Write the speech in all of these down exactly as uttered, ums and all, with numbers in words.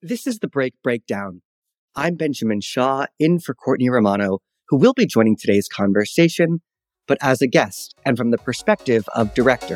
This is the Break Breakdown. I'm Benjamin Shaw, in for Courtney Romano, who will be joining today's conversation, but as a guest and from the perspective of director.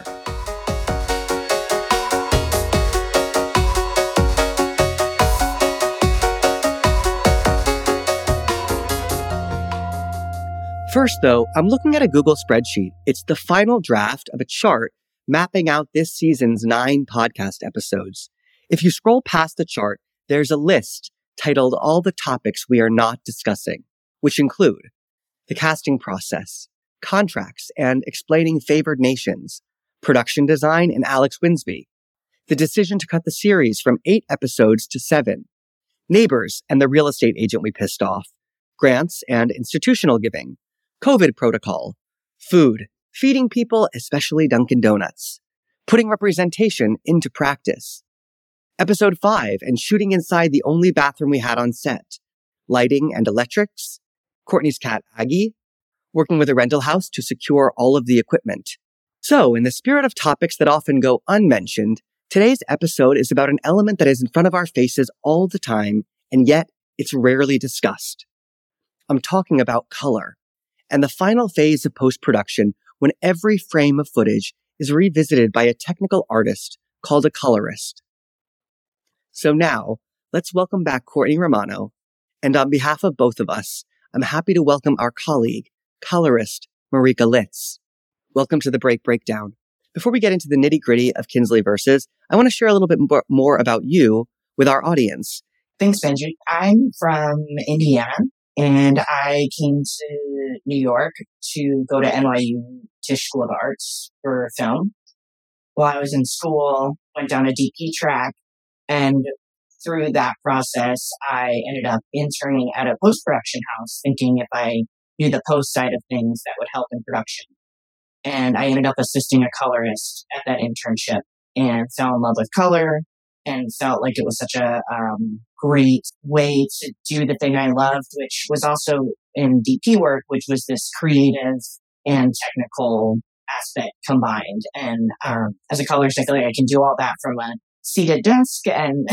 First, though, I'm looking at a Google spreadsheet. It's the final draft of a chart mapping out this season's nine podcast episodes. If you scroll past the chart, there's a list titled All the Topics We Are Not Discussing, which include the casting process, contracts and explaining favored nations, production design and Alex Winsby, the decision to cut the series from eight episodes to seven, neighbors and the real estate agent we pissed off, grants and institutional giving, COVID protocol, food, feeding people, especially Dunkin' Donuts, putting representation into practice, Episode five, and shooting inside the only bathroom we had on set. Lighting and electrics. Courtney's cat, Aggie. Working with a rental house to secure all of the equipment. So, in the spirit of topics that often go unmentioned, today's episode is about an element that is in front of our faces all the time, and yet it's rarely discussed. I'm talking about color, and the final phase of post-production when every frame of footage is revisited by a technical artist called a colorist. So now, let's welcome back Courtney Romano, and on behalf of both of us, I'm happy to welcome our colleague, colorist Marika Litz. Welcome to the Break Breakdown. Before we get into the nitty-gritty of Kinsley Versus, I want to share a little bit more about you with our audience. Thanks, Benji. I'm from Indiana, and I came to New York to go to N Y U Tisch School of Arts for film. While I was in school, went down a D P track. And through that process, I ended up interning at a post-production house, thinking if I knew the post side of things, that would help in production. And I ended up assisting a colorist at that internship and fell in love with color and felt like it was such a um, great way to do the thing I loved, which was also in D P work, which was this creative and technical aspect combined. And um, as a colorist, I feel like I can do all that from a seated desk and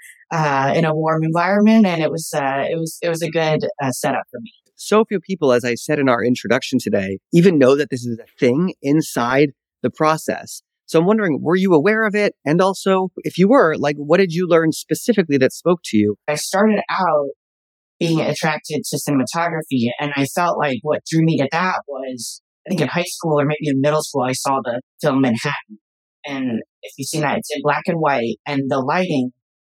uh, in a warm environment, and it was uh, it was it was a good uh, setup for me. So few people, as I said in our introduction today, even know that this is a thing inside the process. So I'm wondering, were you aware of it? And also, if you were, like, what did you learn specifically that spoke to you? I started out being attracted to cinematography, and I felt like what drew me to that was, I think in high school or maybe in middle school, I saw the film Manhattan. And if you've seen that, it's in black and white, and the lighting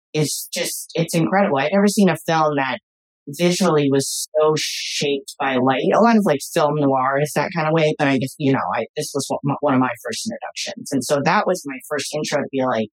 is just, it's incredible. I'd never seen a film that visually was so shaped by light. A lot of like film noir is that kind of way, but I just, you know, I, this was one of my first introductions. And so that was my first intro to be like,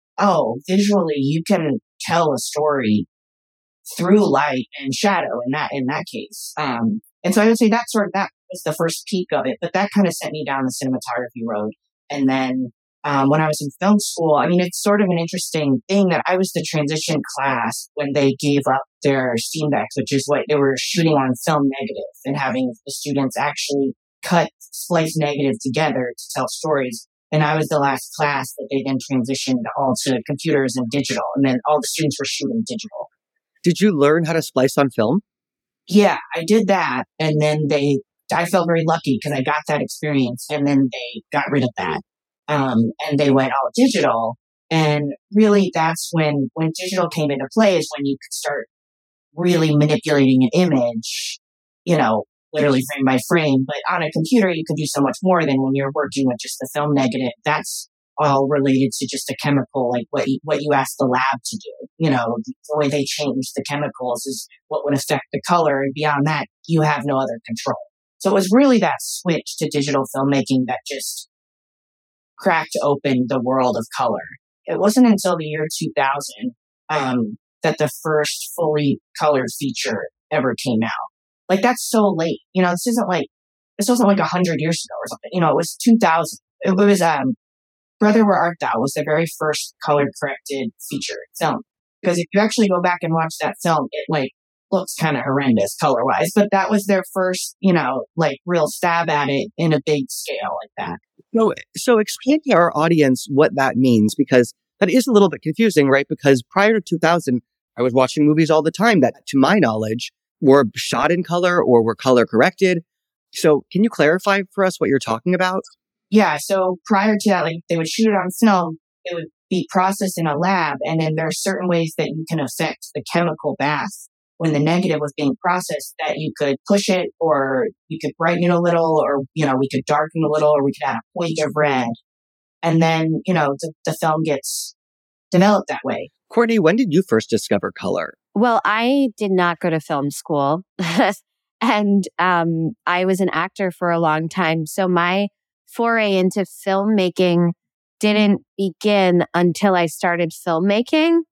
oh, visually you can tell a story through light and shadow in that, in that case. Um, and so I would say that sort of, that was the first peak of it, but that kind of sent me down the cinematography road. And then Um, when I was in film school, I mean, it's sort of an interesting thing that I was the transition class when they gave up their steam decks, which is what they were shooting on film negative and having the students actually cut, splice negative together to tell stories. And I was the last class that they then transitioned all to computers and digital. And then all the students were shooting digital. Did you learn how to splice on film? Yeah, I did that. And then they, I felt very lucky because I got that experience, and then they got rid of that. Um, and they went all digital. And really that's when, when digital came into play is when you could start really manipulating an image, you know, literally frame by frame. But on a computer, you could do so much more than when you're working with just the film negative. That's all related to just a chemical, like what you, what you ask the lab to do. You know, the way they change the chemicals is what would affect the color. And beyond that, you have no other control. So it was really that switch to digital filmmaking that just cracked open the world of color. It wasn't until the year two thousand um, that the first fully colored feature ever came out. Like, that's so late. You know, this isn't like, this wasn't like a hundred years ago or something. You know, it was two thousand. It was, um, Brother, Where Art Thou was the very first color corrected feature film. Because if you actually go back and watch that film, it like looks kind of horrendous color wise, but that was their first, you know, like real stab at it in a big scale like that. No, so explain to our audience what that means, because That is a little bit confusing, right? Because prior to two thousand, I was watching movies all the time that, to my knowledge, were shot in color or were color corrected. So can you clarify for us what you're talking about? Yeah. So prior to that, like they would shoot it on film, it would be processed in a lab. And then there are certain ways that you can affect the chemical bath when the negative was being processed, that you could push it, or you could brighten it a little, or, you know, we could darken a little, or we could add a point of red. And then, you know, the, the film gets developed that way. Courtney, when did you first discover color? Well, I did not go to film school. And um, I was an actor for a long time. So my foray into filmmaking didn't begin until I started filmmaking.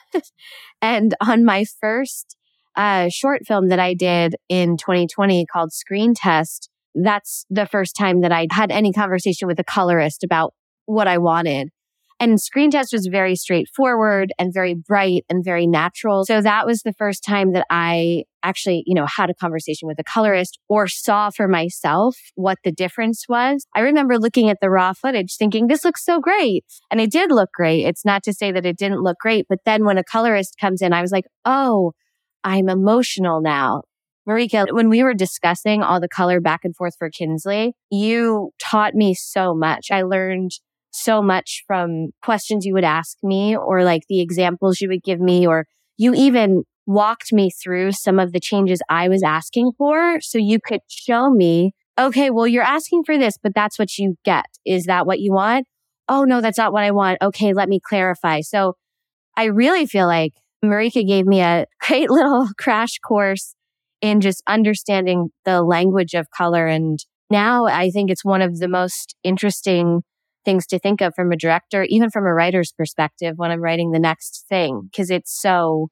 And on my first uh, short film that I did in twenty twenty called Screen Test, that's the first time that I had any conversation with a colorist about what I wanted. And Screen Test was very straightforward and very bright and very natural. So that was the first time that I actually, you know, had a conversation with a colorist or saw for myself what the difference was. I remember looking at the raw footage thinking, this looks so great. And it did look great. It's not to say that it didn't look great. But then when a colorist comes in, I was like, oh, I'm emotional now. Marika, when we were discussing all the color back and forth for Kinsley, you taught me so much. I learned so much from questions you would ask me, or like the examples you would give me, or you even walked me through some of the changes I was asking for. So you could show me, okay, well, you're asking for this, but that's what you get. Is that what you want? Oh, no, that's not what I want. Okay, let me clarify. So I really feel like Marika gave me a great little crash course in just understanding the language of color. And now I think it's one of the most interesting things to think of from a director, even from a writer's perspective when I'm writing the next thing, because it's so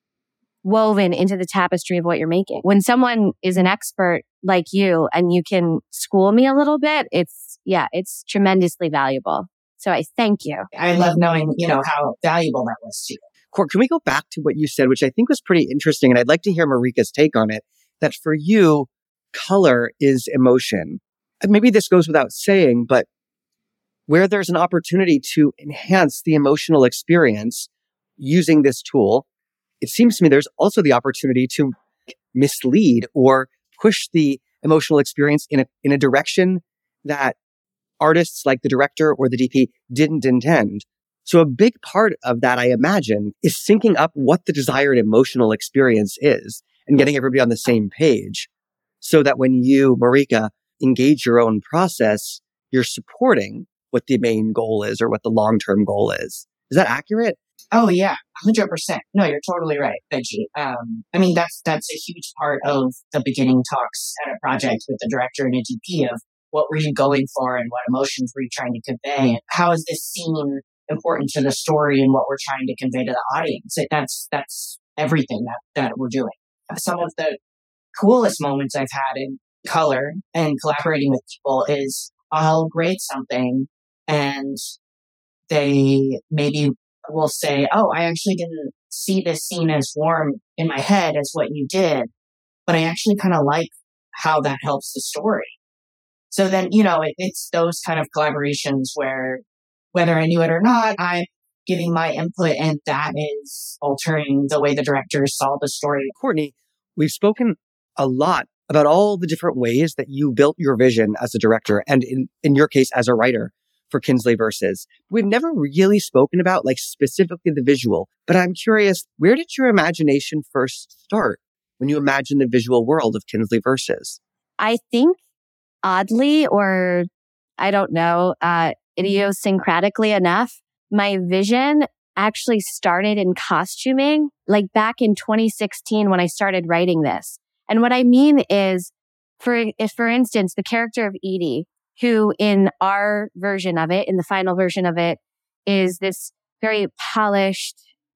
woven into the tapestry of what you're making. When someone is an expert like you and you can school me a little bit, it's, yeah, it's tremendously valuable. So I thank you. I love knowing, you know, how valuable that was to you. Court, can we go back to what you said, which I think was pretty interesting, and I'd like to hear Marika's take on it, that for you, color is emotion. And maybe this goes without saying, but where there's an opportunity to enhance the emotional experience using this tool, it seems to me there's also the opportunity to mislead or push the emotional experience in a, in a direction that artists like the director or the D P didn't intend. So a big part of that, I imagine, is syncing up what the desired emotional experience is and getting everybody on the same page so that when you, Marika, engage your own process, you're supporting what the main goal is or what the long-term goal is. Is that accurate? Oh, yeah, one hundred percent. No, you're totally right, Benji. Um, I mean, that's that's a huge part of the beginning talks at a project with the director and a D P of what were you going for and what emotions were you trying to convey and how is this scene important to the story and what we're trying to convey to the audience. It, that's that's everything that, that we're doing. Some of the coolest moments I've had in color and collaborating with people is I'll grade something and they maybe will say, oh, I actually didn't see this scene as warm in my head as what you did, but I actually kind of like how that helps the story. So then, you know, it, it's those kind of collaborations where whether I knew it or not, I'm giving my input and that is altering the way the director saw the story. Courtney, we've spoken a lot about all the different ways that you built your vision as a director and in, in your case as a writer for Kinsley Versus. We've never really spoken about like specifically the visual, but I'm curious, where did your imagination first start when you imagined the visual world of Kinsley Versus? I think oddly, or I don't know, uh, idiosyncratically enough, my vision actually started in costuming, like back in twenty sixteen when I started writing this. And what I mean is, for if, for instance, the character of Edie, who in our version of it, in the final version of it, is this very polished,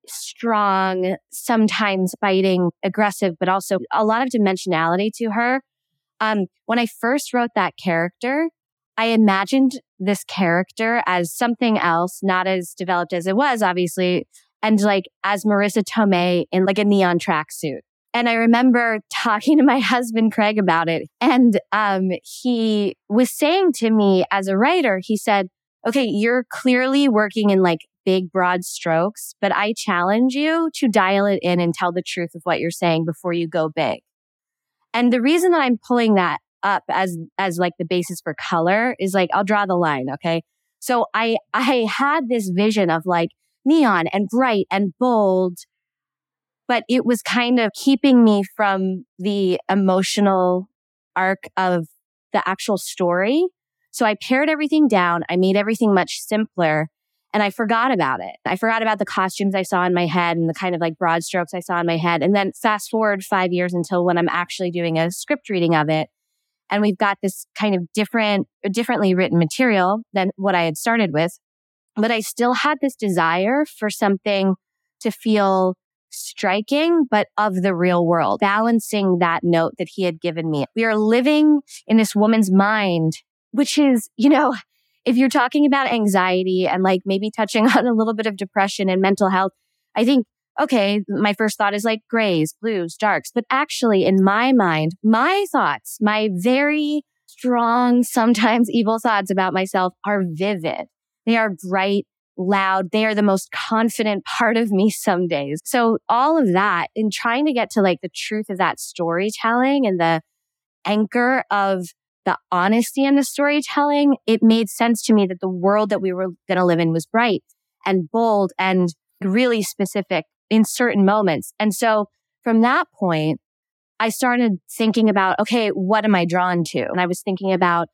strong, sometimes biting, aggressive, but also a lot of dimensionality to her. Um, when I first wrote that character, I imagined this character as something else, not as developed as it was, obviously, and like as Marisa Tomei in like a neon tracksuit. And I remember talking to my husband, Craig, about it. And um, he was saying to me as a writer, he said, okay, you're clearly working in like big, broad strokes, but I challenge you to dial it in and tell the truth of what you're saying before you go big. And the reason that I'm pulling that up as, as like the basis for color is like, I'll draw the line. Okay. So I, I had this vision of like neon and bright and bold, but it was kind of keeping me from the emotional arc of the actual story. So I pared everything down. I made everything much simpler and I forgot about it. I forgot about the costumes I saw in my head and the kind of like broad strokes I saw in my head. And then fast forward five years until when I'm actually doing a script reading of it. And we've got this kind of different, differently written material than what I had started with. But I still had this desire for something to feel striking, but of the real world, balancing that note that he had given me. We are living in this woman's mind, which is, you know, if you're talking about anxiety and like maybe touching on a little bit of depression and mental health, I think, okay, my first thought is like grays, blues, darks. But actually in my mind, my thoughts, my very strong, sometimes evil thoughts about myself are vivid. They are bright, loud. They are the most confident part of me some days. So all of that in trying to get to like the truth of that storytelling and the anchor of the honesty in the storytelling, it made sense to me that the world that we were going to live in was bright and bold and really specific in certain moments. And so from that point, I started thinking about, okay, what am I drawn to? And I was thinking about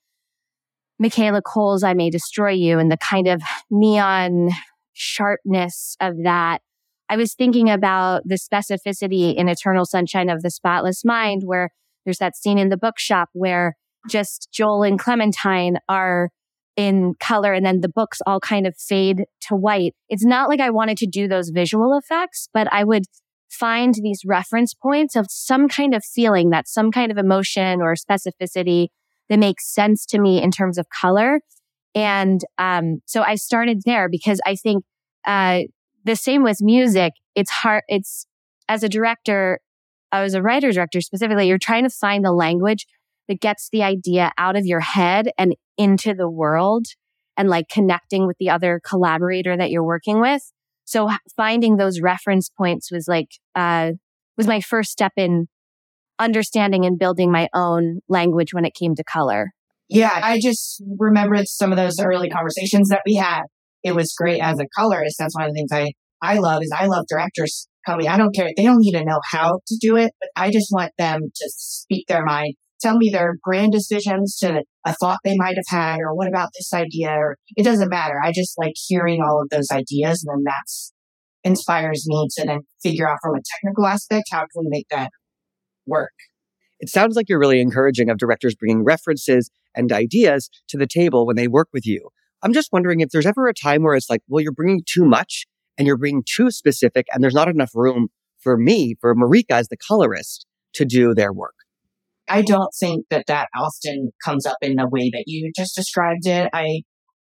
Michaela Coel's I May Destroy You and the kind of neon sharpness of that. I was thinking about the specificity in Eternal Sunshine of the Spotless Mind, where there's that scene in the bookshop where just Joel and Clementine are in color and then the books all kind of fade to white. It's not like I wanted to do those visual effects, but I would find these reference points of some kind of feeling, that some kind of emotion or specificity that makes sense to me in terms of color. And um, so I started there because I think uh, the same with music. It's hard. It's as a director, I was a writer director specifically, you're trying to find the language that gets the idea out of your head and into the world and like connecting with the other collaborator that you're working with. So finding those reference points was like, uh, was my first step in understanding and building my own language when it came to color. Yeah, I just remembered some of those early conversations that we had. It was great as a colorist. That's one of the things I, I love is I love directors coming. I don't care. They don't need to know how to do it, but I just want them to speak their mind. Tell me their grand decisions to a thought they might have had, or what about this idea? Or it doesn't matter. I just like hearing all of those ideas, and then that's inspires me to then figure out from a technical aspect, how can we make that work? It sounds like you're really encouraging of directors bringing references and ideas to the table when they work with you. I'm just wondering if there's ever a time where it's like, well, you're bringing too much and you're being too specific and there's not enough room for me, for Marika as the colorist, to do their work. I don't think that that often comes up in the way that you just described it. I,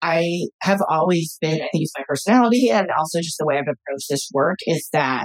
I have always been, I think it's my personality and also just the way I've approached this work is that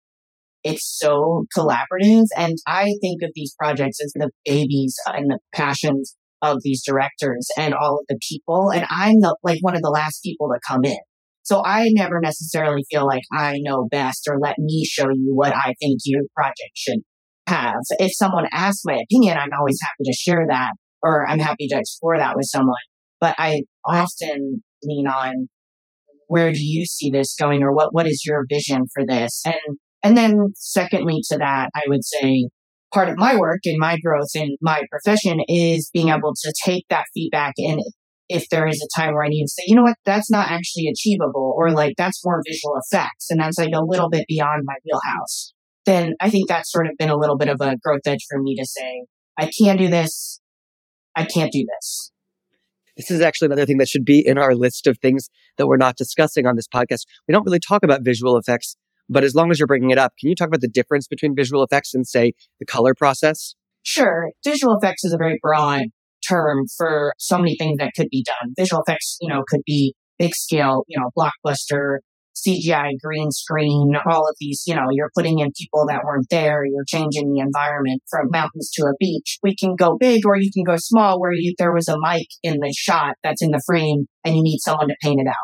it's so collaborative. And I think of these projects as the babies and the passions of these directors and all of the people. And I'm the, like one of the last people to come in. So I never necessarily feel like I know best or let me show you what I think your project should have. If someone asks my opinion, I'm always happy to share that, or I'm happy to explore that with someone. But I often lean on, where do you see this going, or what, what is your vision for this? And, and then secondly to that, I would say part of my work and my growth in my profession is being able to take that feedback. And if there is a time where I need to say, you know what, that's not actually achievable, or like that's more visual effects, and that's like a little bit beyond my wheelhouse, then I think that's sort of been a little bit of a growth edge for me to say, I can't do this. I can't do this. This is actually another thing that should be in our list of things that we're not discussing on this podcast. We don't really talk about visual effects, but as long as you're bringing it up, can you talk about the difference between visual effects and, say, the color process? Sure. Visual effects is a very broad term for so many things that could be done. Visual effects, you know, could be big scale, you know, blockbuster, C G I, green screen, all of these, you know, you're putting in people that weren't there. You're changing the environment from mountains to a beach. We can go big or you can go small where you, there was a mic in the shot that's in the frame and you need someone to paint it out.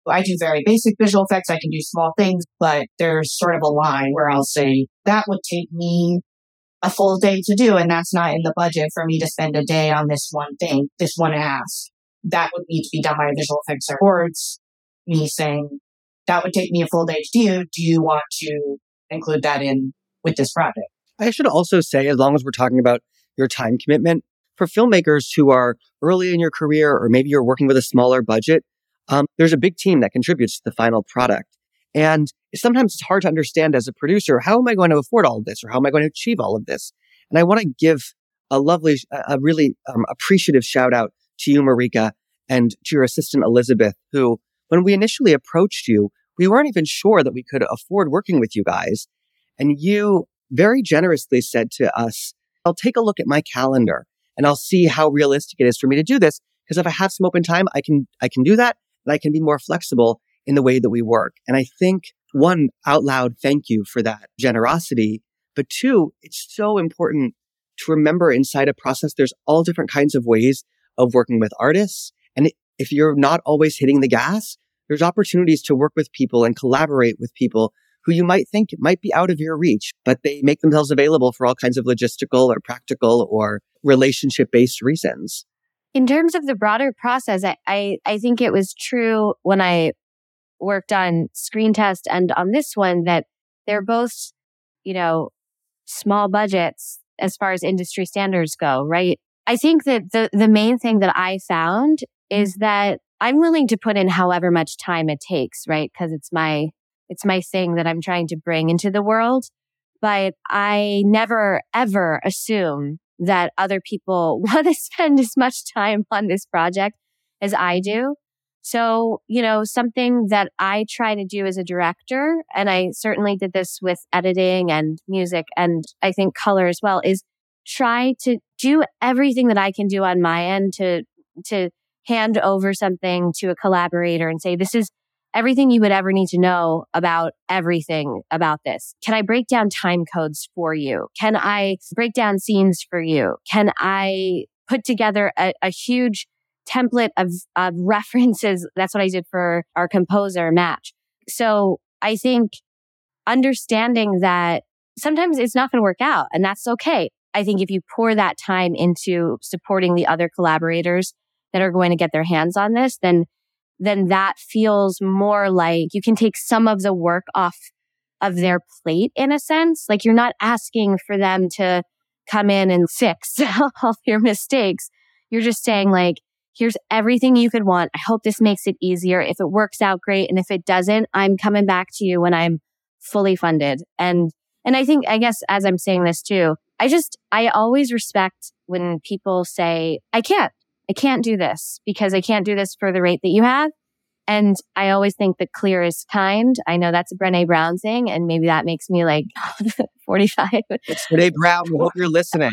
I do very basic visual effects. I can do small things, but there's sort of a line where I'll say that would take me a full day to do. And that's not in the budget for me to spend a day on this one thing, this one ask. That would need to be done by a visual effects boards. Me saying that would take me a full day to do. Do you want to include that in with this project? I should also say, as long as we're talking about your time commitment, for filmmakers who are early in your career, or maybe you're working with a smaller budget, um, there's a big team that contributes to the final product. And sometimes it's hard to understand as a producer, how am I going to afford all of this? Or how am I going to achieve all of this? And I want to give a lovely, a really um, appreciative shout out to you, Marika, and to your assistant, Elizabeth, who, when we initially approached you, we weren't even sure that we could afford working with you guys. And you very generously said to us, I'll take a look at my calendar and I'll see how realistic it is for me to do this. Because if I have some open time, I can, I can do that. And I can be more flexible in the way that we work. And I think, one, out loud, thank you for that generosity. But two, it's so important to remember inside a process, there's all different kinds of ways of working with artists. And if you're not always hitting the gas, there's opportunities to work with people and collaborate with people who you might think might be out of your reach, but they make themselves available for all kinds of logistical or practical or relationship-based reasons. In terms of the broader process, I, I, I think it was true when I worked on Screen Test and on this one that they're both, you know, small budgets as far as industry standards go, right? I think that the, the main thing that I found is that I'm willing to put in however much time it takes, right? Because it's my it's my thing that I'm trying to bring into the world. But I never, ever assume that other people want to spend as much time on this project as I do. So, you know, something that I try to do as a director, and I certainly did this with editing and music and I think color as well, is try to do everything that I can do on my end to to hand over something to a collaborator and say, this is everything you would ever need to know about everything about this. Can I break down time codes for you? Can I break down scenes for you? Can I put together a, a huge template of, of references? That's what I did for our composer match. So I think understanding that sometimes it's not going to work out, and that's okay. I think if you pour that time into supporting the other collaborators that are going to get their hands on this, then then that feels more like you can take some of the work off of their plate in a sense. Like you're not asking for them to come in and fix all your mistakes. You're just saying like, here's everything you could want. I hope this makes it easier. If it works out, great. And if it doesn't, I'm coming back to you when I'm fully funded. And and I think, I guess as I'm saying this too, I just, I always respect when people say, I can't. I can't do this because I can't do this for the rate that you have. And I always think that clear is kind. I know that's a Brené Brown thing, and maybe that makes me like forty-five. It's Brené Brown. We hope you're listening.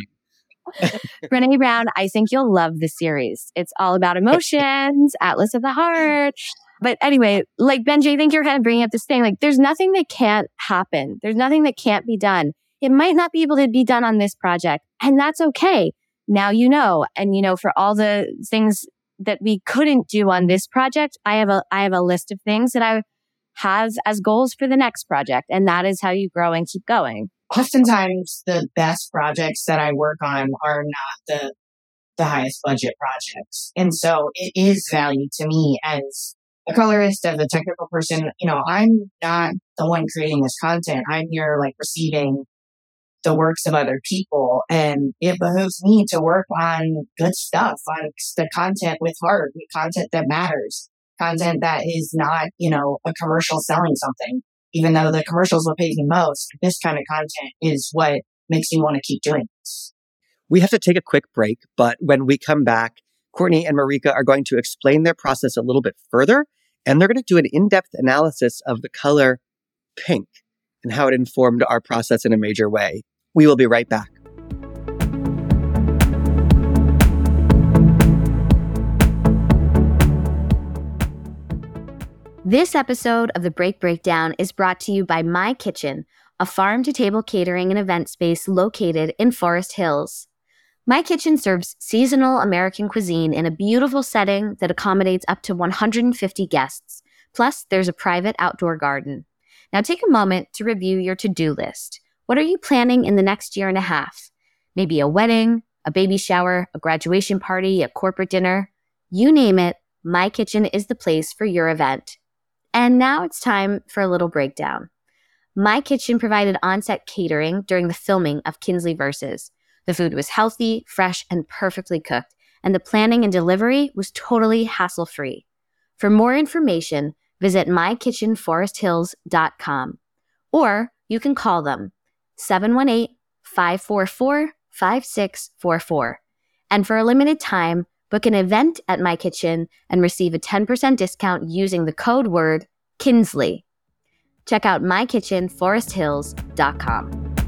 Brené Brown, I think you'll love the series. It's all about emotions, Atlas of the Heart. But anyway, like Benji, I think you're kind of bringing up this thing. Like there's nothing that can't happen. There's nothing that can't be done. It might not be able to be done on this project, and that's okay. Now you know, and you know, for all the things that we couldn't do on this project, I have a I have a list of things that I have as goals for the next project, and that is how you grow and keep going. Oftentimes, the best projects that I work on are not the the highest budget projects, and so it is value to me as a colorist, as a technical person. You know, I'm not the one creating this content. I'm here, like receiving the works of other people. And it behooves me to work on good stuff, on the content with heart, with content that matters, content that is not, you know, a commercial selling something. Even though the commercials will pay me most, this kind of content is what makes me want to keep doing this. We have to take a quick break, but when we come back, Courtney and Marika are going to explain their process a little bit further, and they're going to do an in-depth analysis of the color pink and how it informed our process in a major way. We will be right back. This episode of The Break Breakdown is brought to you by My Kitchen, a farm-to-table catering and event space located in Forest Hills. My Kitchen serves seasonal American cuisine in a beautiful setting that accommodates up to one hundred fifty guests, Plus, there's a private outdoor garden. Now take a moment to review your to-do list. What are you planning in the next year and a half? Maybe a wedding, a baby shower, a graduation party, a corporate dinner. You name it, My Kitchen is the place for your event. And now it's time for a little breakdown. My Kitchen provided on-set catering during the filming of Kinsley Versus. The food was healthy, fresh, and perfectly cooked, and the planning and delivery was totally hassle-free. For more information, visit my kitchen forest hills dot com, or you can call them seven one eight, five four four, five six four four. And for a limited time, book an event at My Kitchen and receive a ten percent discount using the code word Kinsley. Check out my kitchen forest hills dot com.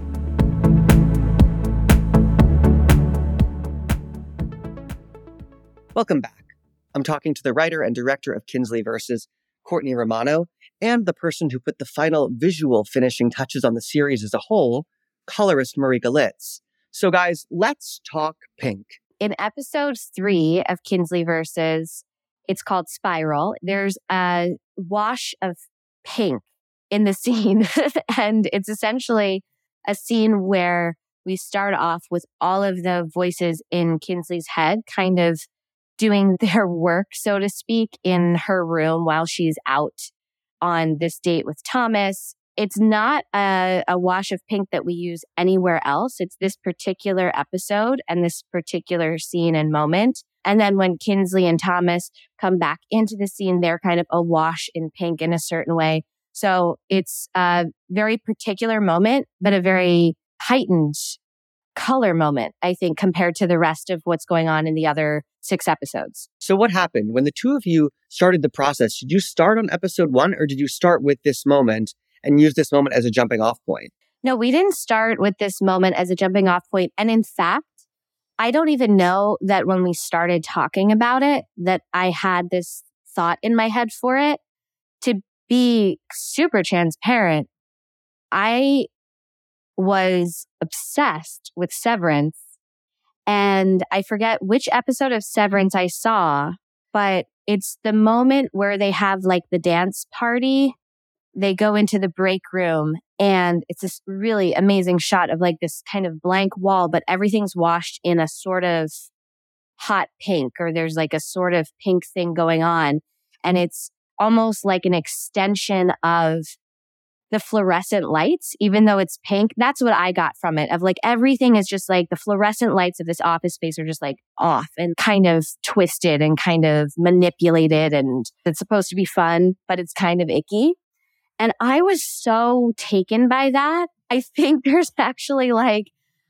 Welcome back. I'm talking to the writer and director of Kinsley Versus, Courtney Romano, and the person who put the final visual finishing touches on the series as a whole, colorist Marika Litz. So guys, let's talk pink. In episode three of Kinsley Versus, it's called Spiral. There's a wash of pink in the scene. And it's essentially a scene where we start off with all of the voices in Kinsley's head kind of doing their work, so to speak, in her room while she's out on this date with Thomas. It's not a, a wash of pink that we use anywhere else. It's this particular episode and this particular scene and moment. And then when Kinsley and Thomas come back into the scene, they're kind of awash in pink in a certain way. So it's a very particular moment, but a very heightened color moment, I think, compared to the rest of what's going on in the other six episodes. So what happened when the two of you started the process? Did you start on episode one, or did you start with this moment and use this moment as a jumping off point? No, we didn't start with this moment as a jumping off point. And in fact, I don't even know that when we started talking about it, that I had this thought in my head for it. To be super transparent, I was obsessed with Severance. And I forget which episode of Severance I saw, but it's the moment where they have like the dance party. They go into the break room and it's this really amazing shot of like this kind of blank wall, but everything's washed in a sort of hot pink, or there's like a sort of pink thing going on. And it's almost like an extension of the fluorescent lights, even though it's pink. That's what I got from it, of like everything is just like the fluorescent lights of this office space are just like off and kind of twisted and kind of manipulated. And it's supposed to be fun, but it's kind of icky. And I was so taken by that. I think there's actually like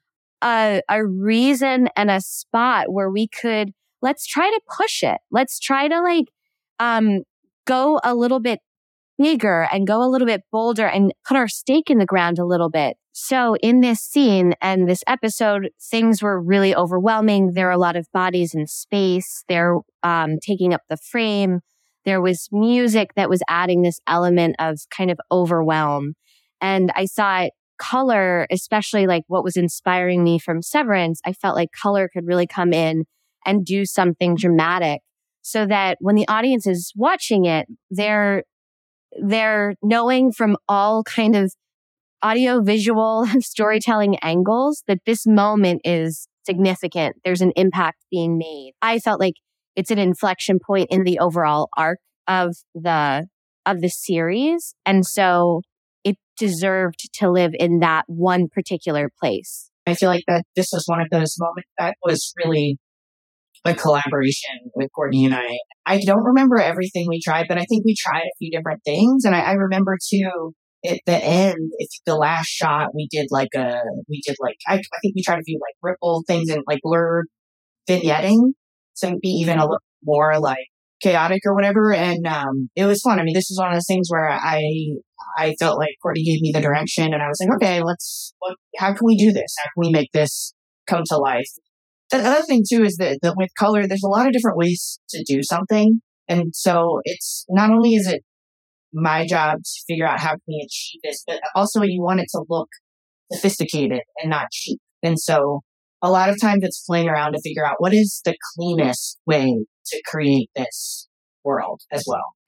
a, a reason and a spot where we could, let's try to push it. Let's try to like um, go a little bit bigger and go a little bit bolder and put our stake in the ground a little bit. So in this scene and this episode, things were really overwhelming. There are a lot of bodies in space. They're um, taking up the frame. There was music that was adding this element of kind of overwhelm. And I thought color, especially like what was inspiring me from Severance, I felt like color could really come in and do something dramatic so that when the audience is watching it, they're they're knowing from all kind of audio, visual, storytelling angles that this moment is significant. There's an impact being made. I felt like it's an inflection point in the overall arc of the of the series. And so it deserved to live in that one particular place. I feel like that this was one of those moments that was really a collaboration with Courtney and I. I don't remember everything we tried, but I think we tried a few different things. And I, I remember too, at the end, it's the last shot, we did like a, we did like, I, I think we tried to do like ripple things and like blurred vignetting. So it'd be even a little more like chaotic or whatever. And, um, it was fun. I mean, this is one of those things where I, I felt like Courtney gave me the direction and I was like, okay, let's, what, how can we do this? How can we make this come to life? The other thing too is that, that with color, there's a lot of different ways to do something. And so it's not only is it my job to figure out how can we achieve this, but also you want it to look sophisticated and not cheap. And so a lot of times it's playing around to figure out what is the cleanest way to create this world as well.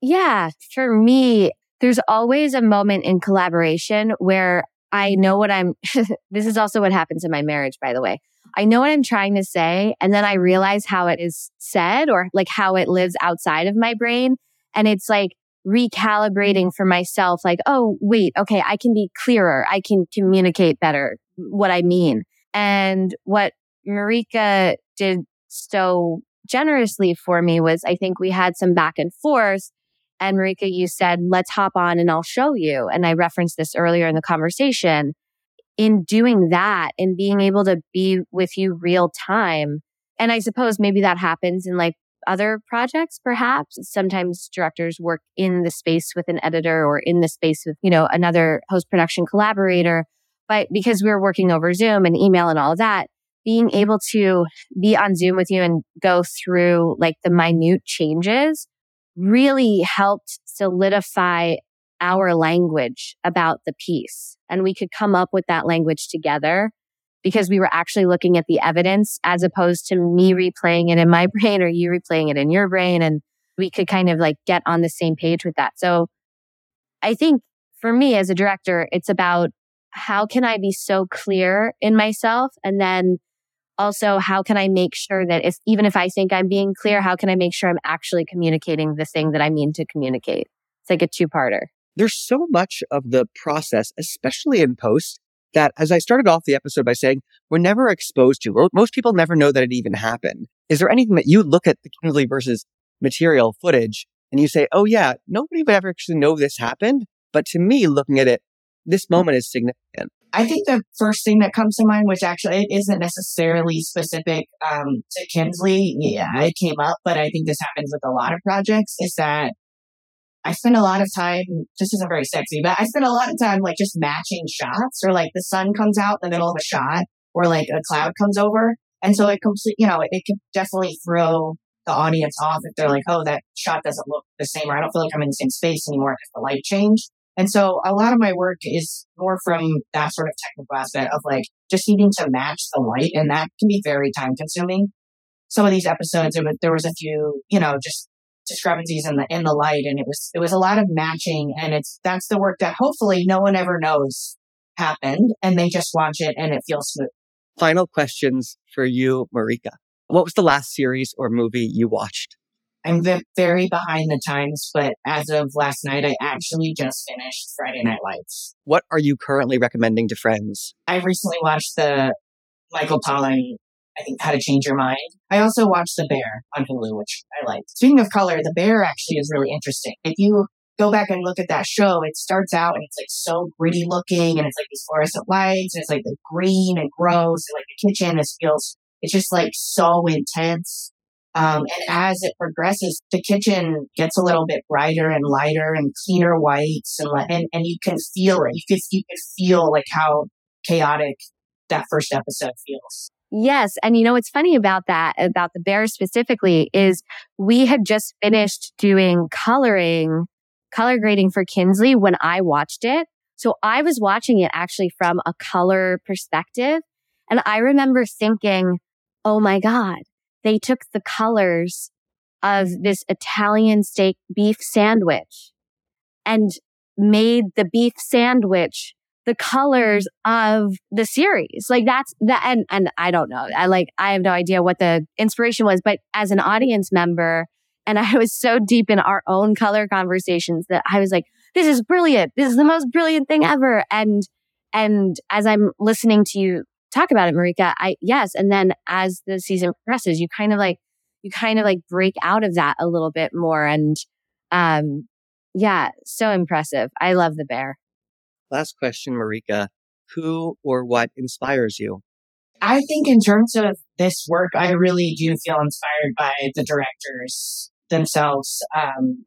Yeah, for me, there's always a moment in collaboration where I know what I'm, this is also what happens in my marriage, by the way. I know what I'm trying to say, and then I realize how it is said or like how it lives outside of my brain. And it's like recalibrating for myself, like, oh, wait, okay, I can be clearer. I can communicate better what I mean. And what Marika did so generously for me was I think we had some back and forth. And Marika, you said, let's hop on and I'll show you. And I referenced this earlier in the conversation. In doing that and being able to be with you real time. And I suppose maybe that happens in like other projects, perhaps. Sometimes directors work in the space with an editor or in the space with, you know, another post-production collaborator. But because we were working over Zoom and email and all of that, being able to be on Zoom with you and go through like the minute changes really helped solidify our language about the piece. And we could come up with that language together because we were actually looking at the evidence as opposed to me replaying it in my brain or you replaying it in your brain. And we could kind of like get on the same page with that. So I think for me as a director, it's about how can I be so clear in myself? And then also, how can I make sure that if, even if I think I'm being clear, how can I make sure I'm actually communicating the thing that I mean to communicate? It's like a two-parter. There's so much of the process, especially in post, that as I started off the episode by saying, we're never exposed to. Most people never know that it even happened. Is there anything that you look at the Kingsley versus material footage and you say, oh yeah, nobody would ever actually know this happened? But to me, looking at it, this moment is significant. I think the first thing that comes to mind, which actually it isn't necessarily specific um, to Kingsley, yeah, it came up, but I think this happens with a lot of projects, is that I spend a lot of time, this isn't very sexy, but I spend a lot of time like just matching shots, or like the sun comes out in the middle of a shot, or like a cloud comes over. And so it complete, you know, it, it can definitely throw the audience off if they're like, oh, that shot doesn't look the same, or I don't feel like I'm in the same space anymore because the light changed. And so a lot of my work is more from that sort of technical aspect of like just needing to match the light. And that can be very time consuming. Some of these episodes, it was, there was a few, you know, just discrepancies in the, in the light. And it was, it was a lot of matching. And it's, that's the work that hopefully no one ever knows happened. And they just watch it and it feels smooth. Final questions for you, Marika. What was the last series or movie you watched? I'm very behind the times, but as of last night, I actually just finished Friday Night Lights. What are you currently recommending to friends? I recently watched the Michael Pollan, I think, How to Change Your Mind. I also watched The Bear on Hulu, which I liked. Speaking of color, The Bear actually is really interesting. If you go back and look at that show, it starts out and it's like so gritty looking and it's like these fluorescent lights and it's like the green and gross and like the kitchen is feels, it's just like so intense. Um, and as it progresses, the kitchen gets a little bit brighter and lighter and cleaner whites, and and, and you can feel it. You can you can feel like how chaotic that first episode feels. Yes, and you know what's funny about that, about The Bear specifically, is we had just finished doing coloring, color grading for Kingsley when I watched it. So I was watching it actually from a color perspective, and I remember thinking, "Oh my God." They took the colors of this Italian steak beef sandwich and made the beef sandwich the colors of the series. Like that's that. And, and I don't know. I like, I have no idea what the inspiration was, but as an audience member, and I was so deep in our own color conversations that I was like, this is brilliant. This is the most brilliant thing ever. And, and as I'm listening to you talk about it, Marika, I, yes. And then as the season progresses, you kind of like, you kind of like break out of that a little bit more. And, um, yeah, so impressive. I love The Bear. Last question, Marika. Who or what inspires you? I think in terms of this work, I really do feel inspired by the directors themselves. Um,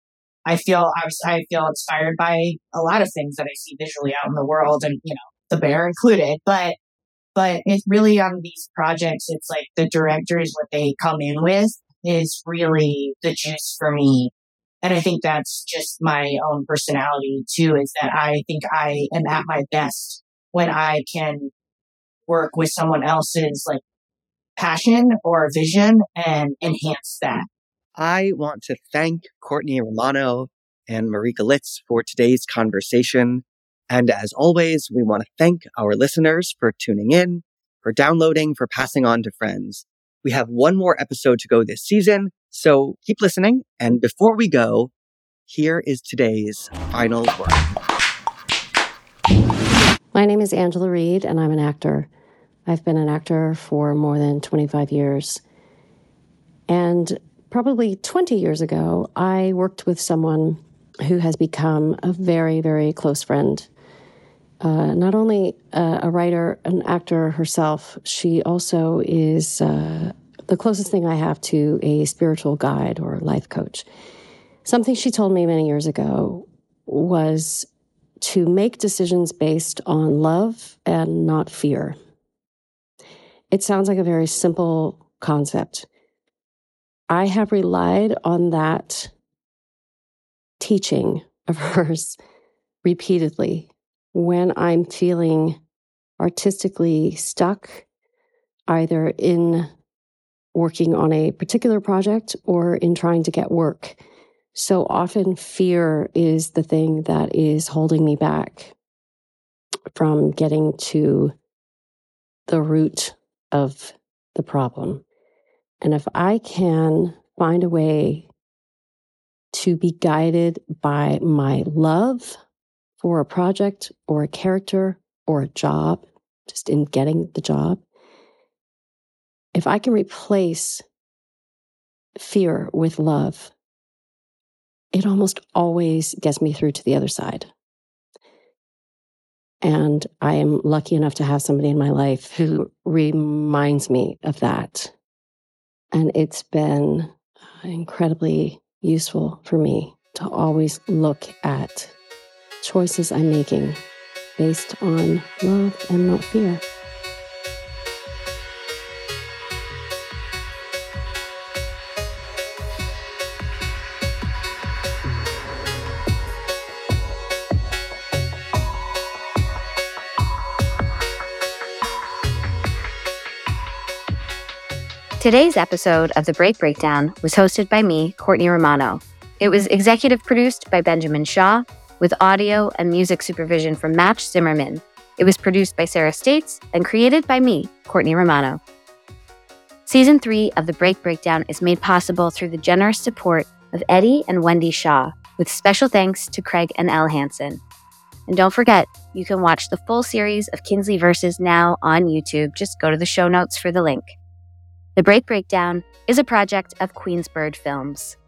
I feel, I, was, I feel inspired by a lot of things that I see visually out in the world, and, you know, The Bear included, but But it's really on these projects, it's like the directors, what they come in with is really the juice for me. And I think that's just my own personality too, is that I think I am at my best when I can work with someone else's like passion or vision and enhance that. I want to thank Courtney Romano and Marika Litz for today's conversation. And as always, we want to thank our listeners for tuning in, for downloading, for passing on to friends. We have one more episode to go this season, so keep listening. And before we go, here is today's final word. My name is Angela Reed, and I'm an actor. I've been an actor for more than twenty-five years. And probably twenty years ago, I worked with someone who has become a very, very close friend. Uh, not only uh, a writer, an actor herself, she also is uh, the closest thing I have to a spiritual guide or life coach. Something she told me many years ago was to make decisions based on love and not fear. It sounds like a very simple concept. I have relied on that teaching of hers repeatedly when I'm feeling artistically stuck, either in working on a particular project or in trying to get work. So often fear is the thing that is holding me back from getting to the root of the problem. And if I can find a way to be guided by my love for a project or a character or a job, just in getting the job, if I can replace fear with love, it almost always gets me through to the other side. And I am lucky enough to have somebody in my life who reminds me of that. And it's been incredibly useful for me to always look at choices I'm making based on love and not fear. Today's episode of The Break Breakdown was hosted by me, Courtney Romano. It was executive produced by Benjamin Shaw, with audio and music supervision from Match Zimmerman. It was produced by Sarah States and created by me, Courtney Romano. Season three of The Break Breakdown is made possible through the generous support of Eddie and Wendy Shaw, with special thanks to Craig and Elle Hansen. And don't forget, you can watch the full series of Kinsley Verses now on YouTube. Just go to the show notes for the link. The Break Breakdown is a project of Queensbird Films.